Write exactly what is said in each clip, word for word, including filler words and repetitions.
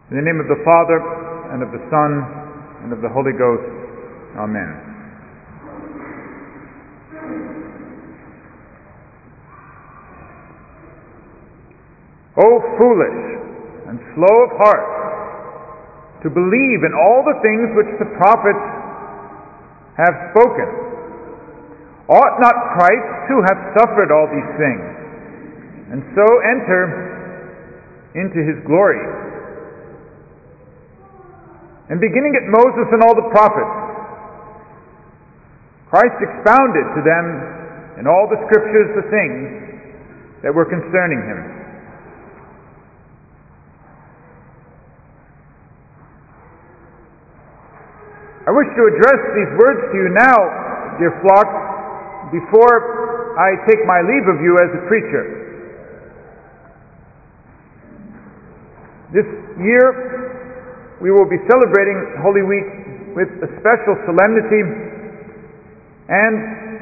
In the name of the Father, and of the Son, and of the Holy Ghost. Amen. O foolish and slow of heart, to believe in all the things which the prophets have spoken. Ought not Christ to have suffered all these things, and so enter into his glory? And beginning at Moses and all the prophets, Christ expounded to them in all the Scriptures the things that were concerning him. I wish to address these words to you now, dear flock, before I take my leave of you as a preacher. This year, we will be celebrating Holy Week with a special solemnity, and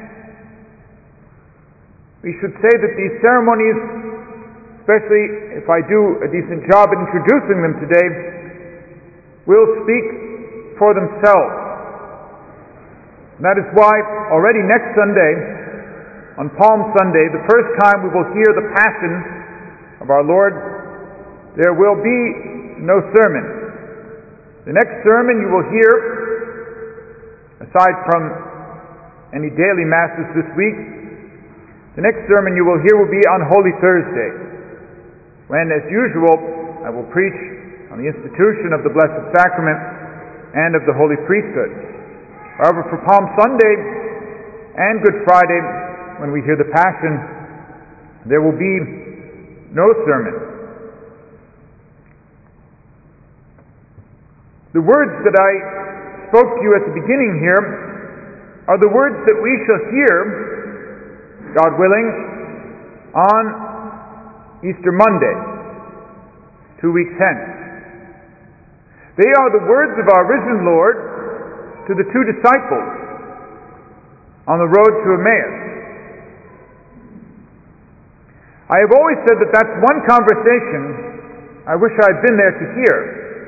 we should say that these ceremonies, especially if I do a decent job at introducing them today, will speak for themselves. And that is why already next Sunday, on Palm Sunday, the first time we will hear the Passion of our Lord, there will be no sermon. The next sermon you will hear, aside from any daily masses this week, the next sermon you will hear will be on Holy Thursday, when, as usual, I will preach on the institution of the Blessed Sacrament and of the Holy Priesthood. However, for Palm Sunday and Good Friday, when we hear the Passion, there will be no sermon. The words that I spoke to you at the beginning here are the words that we shall hear, God willing, on Easter Monday, two weeks hence. They are the words of our risen Lord to the two disciples on the road to Emmaus. I have always said that that's one conversation I wish I had been there to hear.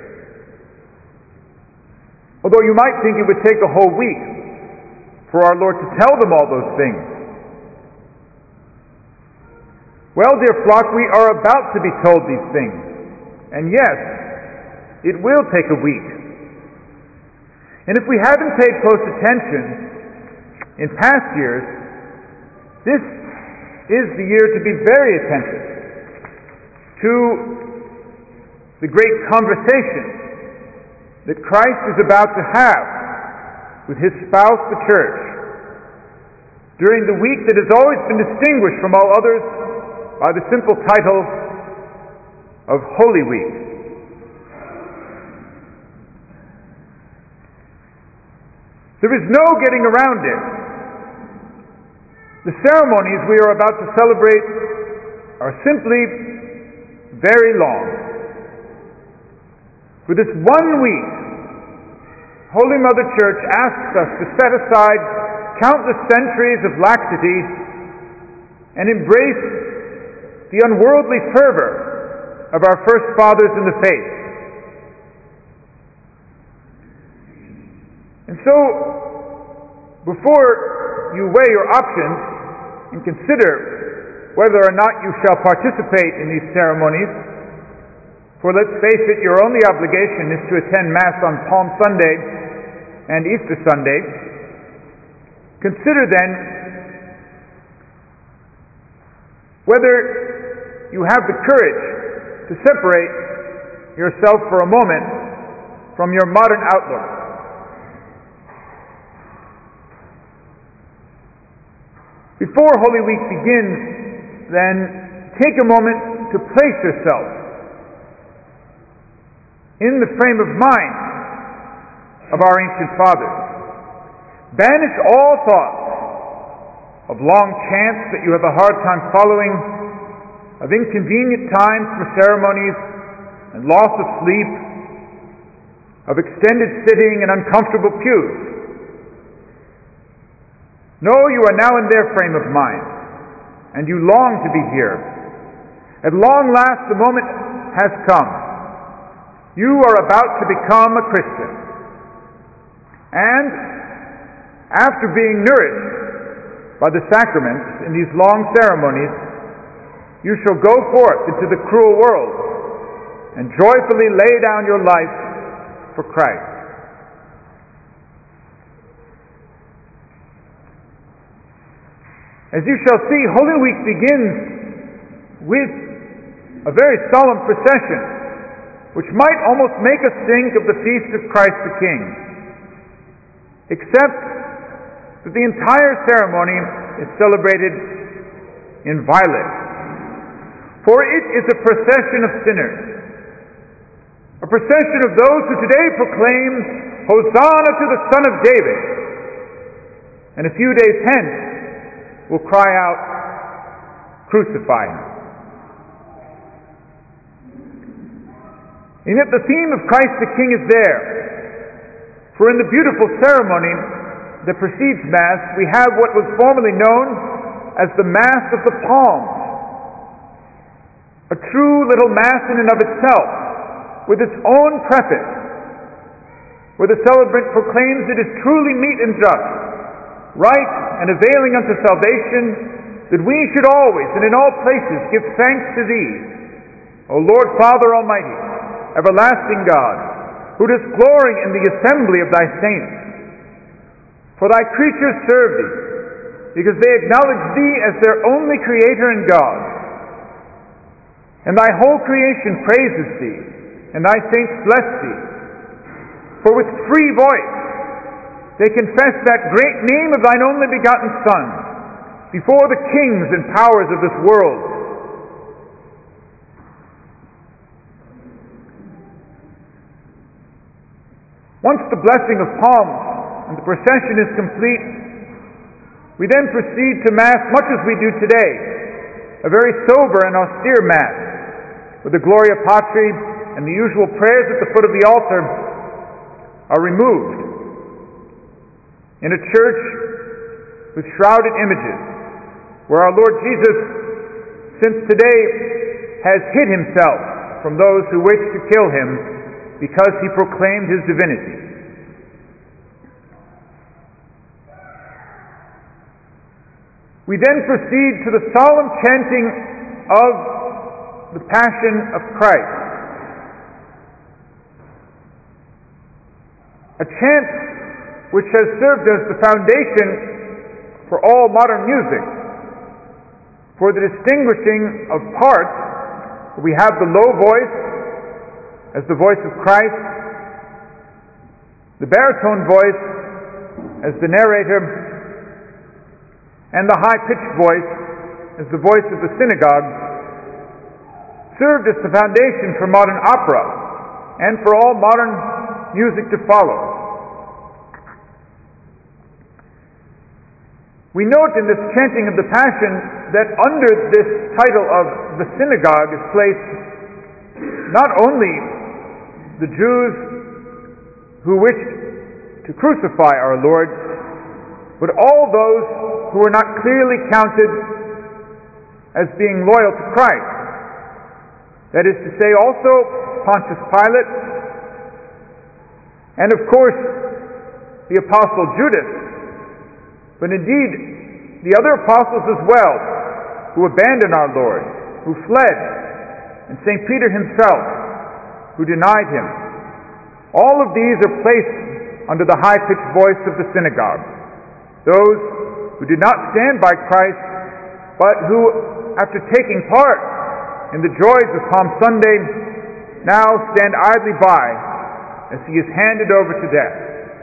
Although you might think it would take a whole week for our Lord to tell them all those things. Well, dear flock, we are about to be told these things. And yes, it will take a week. And if we haven't paid close attention in past years, this is the year to be very attentive to the great conversation that Christ is about to have with his spouse, the Church, during the week that has always been distinguished from all others by the simple title of Holy Week. There is no getting around it. The ceremonies we are about to celebrate are simply very long. For this one week, Holy Mother Church asks us to set aside countless centuries of laxity and embrace the unworldly fervor of our first fathers in the faith. And so, before you weigh your options and consider whether or not you shall participate in these ceremonies, for let's face it, your only obligation is to attend Mass on Palm Sunday and Easter Sunday. Consider then whether you have the courage to separate yourself for a moment from your modern outlook. Before Holy Week begins, then, take a moment to place yourself in the frame of mind of our ancient fathers. Banish all thoughts of long chants that you have a hard time following, of inconvenient times for ceremonies and loss of sleep, of extended sitting and uncomfortable pews. No, you are now in their frame of mind, and you long to be here. At long last, the moment has come. you are about to become a Christian. And after being nourished by the sacraments in these long ceremonies, you shall go forth into the cruel world and joyfully lay down your life for Christ. As you shall see, Holy Week begins with a very solemn procession, which might almost make us think of the feast of Christ the King, except that the entire ceremony is celebrated in violet. For it is a procession of sinners, a procession of those who today proclaim, Hosanna to the Son of David, and a few days hence will cry out, crucify him. And yet the theme of Christ the King is there. For in the beautiful ceremony that precedes Mass, we have what was formerly known as the Mass of the Palms, a true little Mass in and of itself, with its own preface, where the celebrant proclaims it is truly meet and just, right and availing unto salvation, that we should always and in all places give thanks to Thee, O Lord Father Almighty, everlasting God, who dost glory in the assembly of Thy saints. For Thy creatures serve Thee, because they acknowledge Thee as their only Creator and God. And Thy whole creation praises Thee, and Thy saints bless Thee. For with free voice they confess that great name of Thine only begotten Son before the kings and powers of this world. Once the blessing of palms and the procession is complete, we then proceed to Mass much as we do today, a very sober and austere Mass, where the Gloria Patri and the usual prayers at the foot of the altar are removed. In a church with shrouded images, where our Lord Jesus, since today, has hid himself from those who wish to kill him because he proclaimed his divinity. We then proceed to the solemn chanting of the Passion of Christ, a chant which has served as the foundation for all modern music. For the distinguishing of parts, we have the low voice as the voice of Christ, the baritone voice as the narrator, and the high-pitched voice as the voice of the synagogue, served as the foundation for modern opera and for all modern music to follow. We note in this chanting of the Passion that under this title of the synagogue is placed not only the Jews who wished to crucify our Lord, but all those who were not clearly counted as being loyal to Christ. That is to say, also Pontius Pilate, and of course the Apostle Judas, but indeed the other apostles as well, who abandoned our Lord, who fled, and Saint Peter himself, who denied him. All of these are placed under the high-pitched voice of the synagogue. Those who did not stand by Christ, but who, after taking part in the joys of Palm Sunday, now stand idly by as he is handed over to death.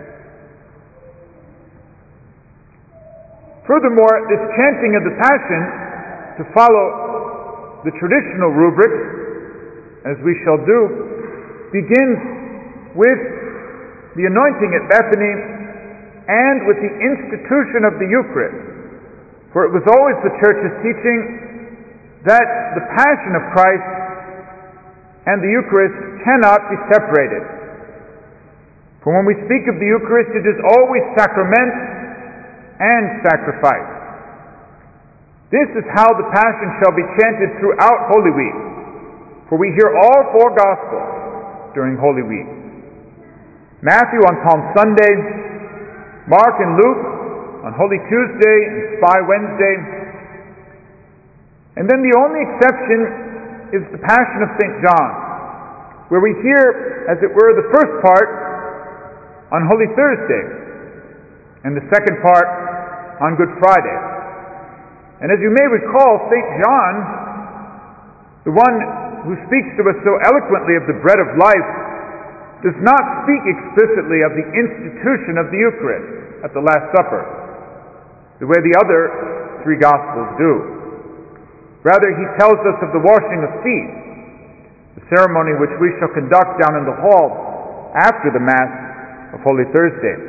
Furthermore, this chanting of the Passion, to follow the traditional rubrics, as we shall do, begins with the anointing at Bethany and with the institution of the Eucharist. For it was always the Church's teaching that the Passion of Christ and the Eucharist cannot be separated. For when we speak of the Eucharist, it is always sacrament and sacrifice. This is how the Passion shall be chanted throughout Holy Week. For we hear all four Gospels, during Holy Week. Matthew on Palm Sunday, Mark and Luke on Holy Tuesday and Spy Wednesday. And then the only exception is the Passion of Saint John, where we hear, as it were, the first part on Holy Thursday and the second part on Good Friday. And as you may recall, Saint John, the one who speaks to us so eloquently of the bread of life, does not speak explicitly of the institution of the Eucharist at the Last Supper, the way the other three Gospels do. Rather, he tells us of the washing of feet, the ceremony which we shall conduct down in the hall after the Mass of Holy Thursday.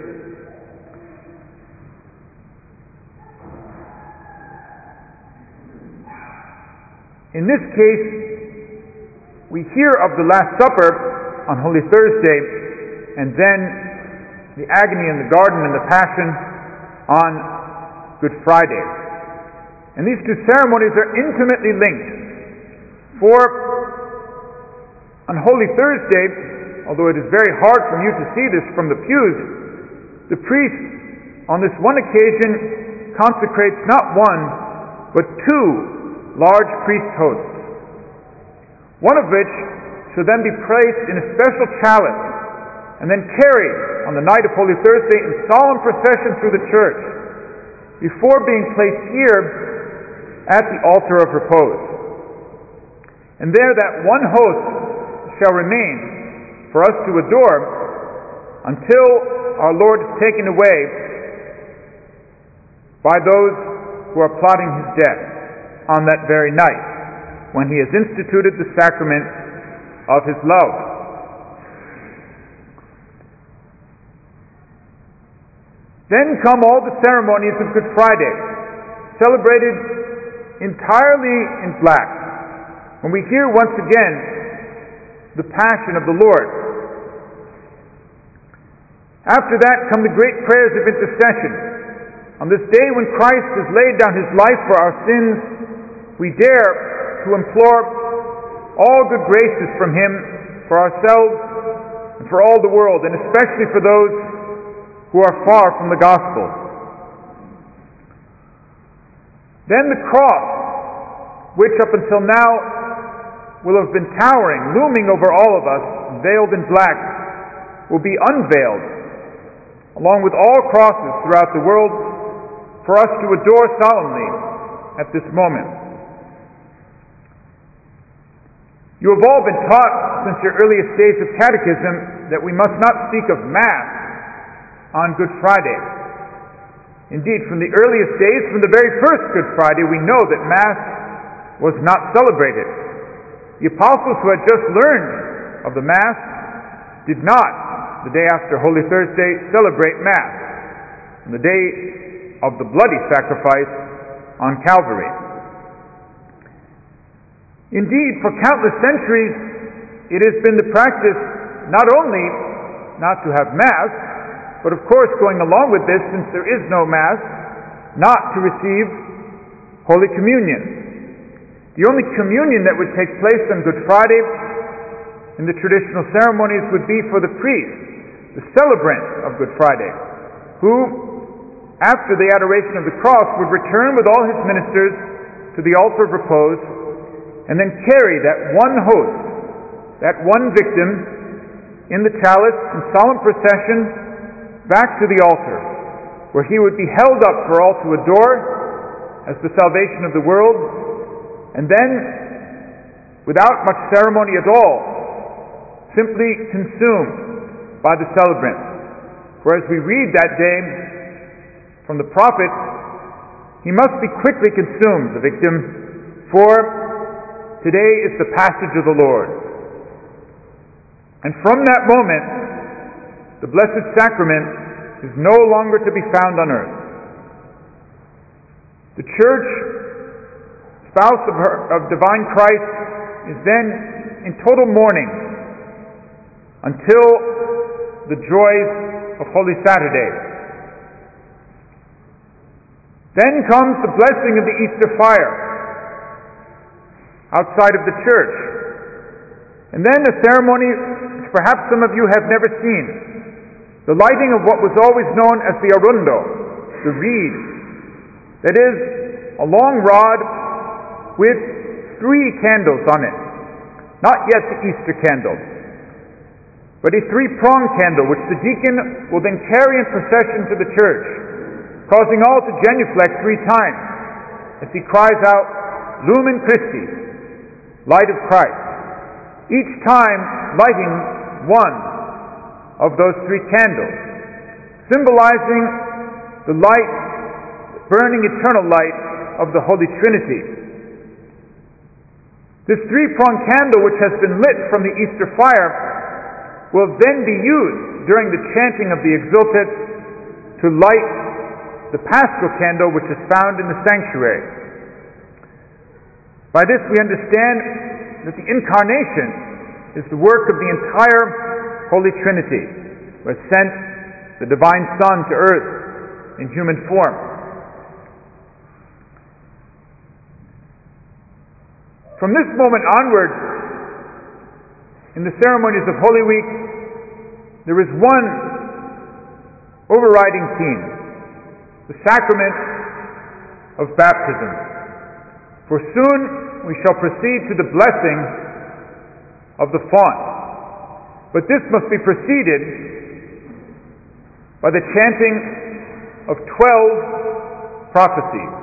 In this case, we hear of the Last Supper on Holy Thursday, and then the agony in the garden and the Passion on Good Friday. And these two ceremonies are intimately linked. For on Holy Thursday, although it is very hard for you to see this from the pews, the priest on this one occasion consecrates not one, but two large priest hosts, one of which should then be placed in a special chalice and then carried on the night of Holy Thursday in solemn procession through the church before being placed here at the altar of repose. And there that one host shall remain for us to adore until our Lord is taken away by those who are plotting his death on that very night, when he has instituted the sacrament of his love. Then come all the ceremonies of Good Friday, celebrated entirely in black, when we hear once again the Passion of the Lord. After that come the great prayers of intercession. On this day when Christ has laid down his life for our sins, we dare to implore all good graces from him for ourselves and for all the world, and especially for those who are far from the gospel. Then the cross, which up until now will have been towering, looming over all of us, veiled in black, will be unveiled, along with all crosses throughout the world, for us to adore solemnly at this moment. You have all been taught since your earliest days of catechism that we must not speak of Mass on Good Friday. Indeed, from the earliest days, from the very first Good Friday, we know that Mass was not celebrated. The apostles who had just learned of the Mass did not, the day after Holy Thursday, celebrate Mass, on the day of the bloody sacrifice on Calvary. Indeed, for countless centuries, it has been the practice not only not to have Mass, but of course, going along with this, since there is no Mass, not to receive Holy Communion. The only communion that would take place on Good Friday in the traditional ceremonies would be for the priest, the celebrant of Good Friday, who, after the adoration of the cross, would return with all his ministers to the altar of repose and then carry that one host, that one victim, in the chalice in solemn procession back to the altar, where he would be held up for all to adore as the salvation of the world, and then, without much ceremony at all, simply consumed by the celebrant. For as we read that day from the prophet, he must be quickly consumed, the victim, for today is the passage of the Lord. And from that moment, the Blessed Sacrament is no longer to be found on earth. The Church, spouse of, her, of divine Christ, is then in total mourning until the joys of Holy Saturday. Then comes the blessing of the Easter fire outside of the church. And then a ceremony which perhaps some of you have never seen, the lighting of what was always known as the arundo, the reed. That is, a long rod with three candles on it. Not yet the Easter candle, but a three-pronged candle which the deacon will then carry in procession to the church, causing all to genuflect three times as he cries out, Lumen Christi, light of Christ, each time lighting one of those three candles, symbolizing the light, burning eternal light of the Holy Trinity. This three-pronged candle, which has been lit from the Easter fire, will then be used during the chanting of the Exultet to light the Paschal candle, which is found in the sanctuary. By this we understand that the Incarnation is the work of the entire Holy Trinity, who has sent the Divine Son to earth in human form. From this moment onward, in the ceremonies of Holy Week, there is one overriding theme, the sacrament of baptism. For soon we shall proceed to the blessing of the font. But this must be preceded by the chanting of twelve prophecies.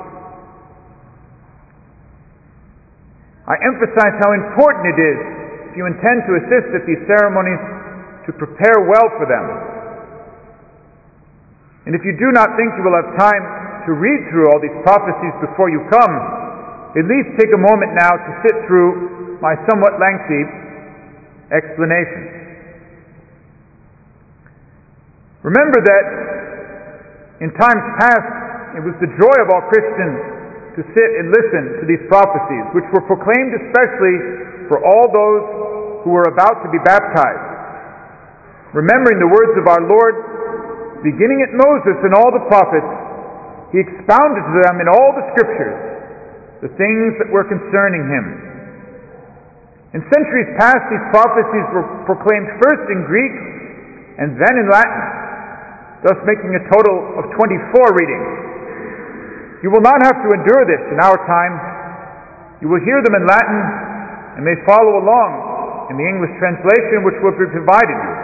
I emphasize how important it is, if you intend to assist at these ceremonies, to prepare well for them. And if you do not think you will have time to read through all these prophecies before you come, at least take a moment now to sit through my somewhat lengthy explanation. Remember that in times past, it was the joy of all Christians to sit and listen to these prophecies, which were proclaimed especially for all those who were about to be baptized. Remembering the words of our Lord, beginning at Moses and all the prophets, he expounded to them in all the scriptures the things that were concerning him. In centuries past, these prophecies were proclaimed first in Greek and then in Latin, thus making a total of twenty-four readings. You will not have to endure this in our time. You will hear them in Latin and may follow along in the English translation which will be provided you.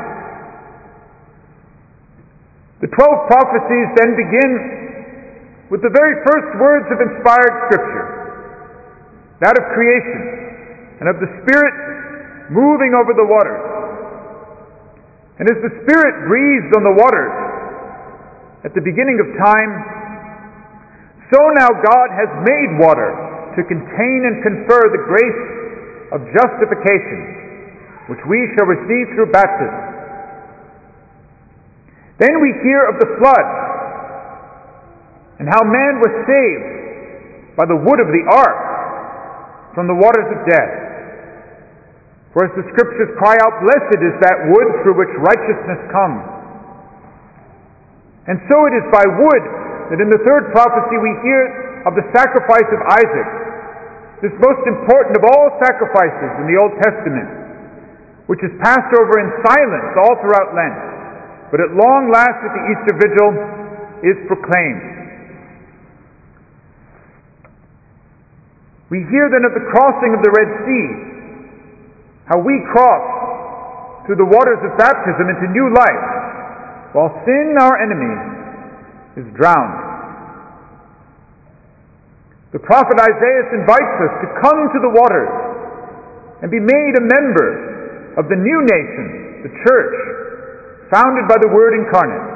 The twelve prophecies then begin with the very first words of inspired Scripture, that of creation and of the Spirit moving over the waters. And as the Spirit breathed on the waters at the beginning of time, so now God has made water to contain and confer the grace of justification, which we shall receive through baptism. Then we hear of the flood, and how man was saved by the wood of the ark from the waters of death. For as the Scriptures cry out, blessed is that wood through which righteousness comes. And so it is by wood that in the third prophecy we hear of the sacrifice of Isaac, this most important of all sacrifices in the Old Testament, which is passed over in silence all throughout Lent, but at long last at the Easter Vigil is proclaimed. We hear then of the crossing of the Red Sea, how we cross through the waters of baptism into new life, while sin, our enemy, is drowned. The prophet Isaiah invites us to come to the waters and be made a member of the new nation, the church, founded by the Word incarnate.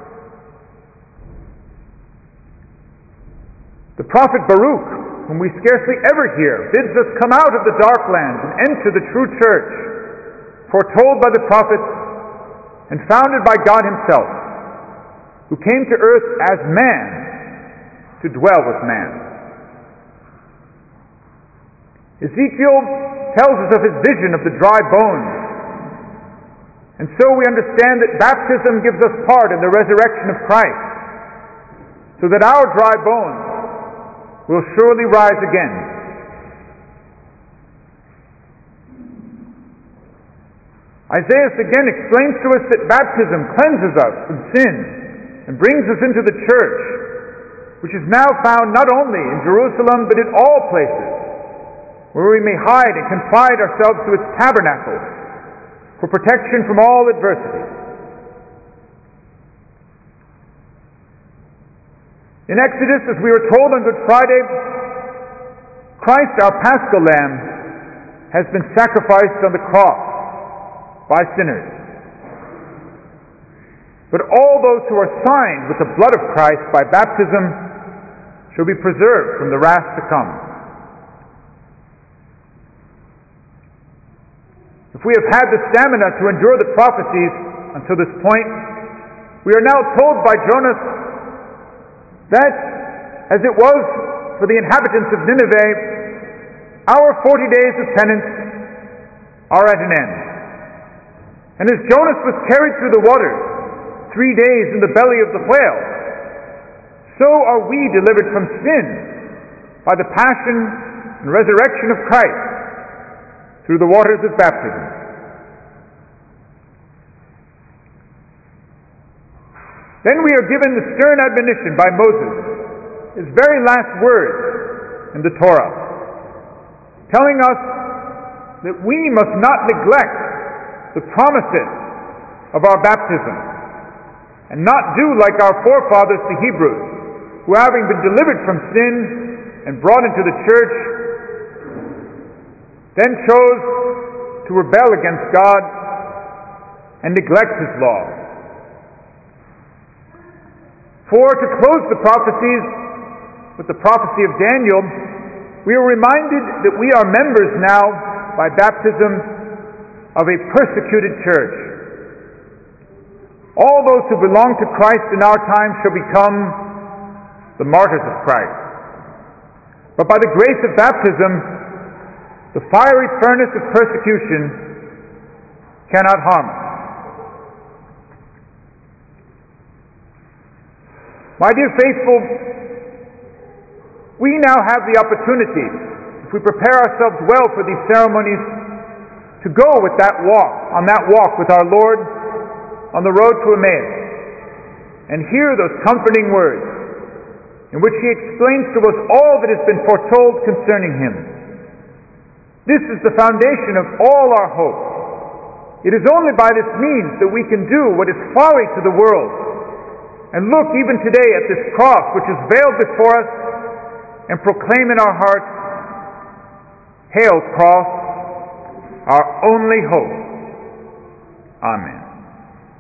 The prophet Baruch, whom we scarcely ever hear, bids us come out of the dark lands and enter the true church, foretold by the prophets and founded by God Himself, who came to earth as man to dwell with man. Ezekiel tells us of his vision of the dry bones. And so we understand that baptism gives us part in the resurrection of Christ, so that our dry bones will surely rise again. Isaiah again explains to us that baptism cleanses us from sin and brings us into the church, which is now found not only in Jerusalem but in all places, where we may hide and confide ourselves to its tabernacle for protection from all adversity. In Exodus, as we were told on Good Friday, Christ, our Paschal Lamb, has been sacrificed on the cross by sinners. But all those who are signed with the blood of Christ by baptism shall be preserved from the wrath to come. If we have had the stamina to endure the prophecies until this point, we are now told by Jonas that, as it was for the inhabitants of Nineveh, our forty days of penance are at an end. And as Jonas was carried through the waters three days in the belly of the whale, so are we delivered from sin by the passion and resurrection of Christ through the waters of baptism. Then we are given the stern admonition by Moses, his very last words in the Torah, telling us that we must not neglect the promises of our baptism and not do like our forefathers, the Hebrews, who, having been delivered from sin and brought into the church, then chose to rebel against God and neglect His law. For to close the prophecies with the prophecy of Daniel, we are reminded that we are members now by baptism of a persecuted church. All those who belong to Christ in our time shall become the martyrs of Christ. But by the grace of baptism, the fiery furnace of persecution cannot harm us. My dear faithful, we now have the opportunity, if we prepare ourselves well for these ceremonies, to go with that walk, on that walk with our Lord on the road to Emmaus, and hear those comforting words in which He explains to us all that has been foretold concerning Him. This is the foundation of all our hope. It is only by this means that we can do what is folly to the world, and look even today at this cross which is veiled before us, and proclaim in our hearts, "Hail, cross, our only hope." Amen.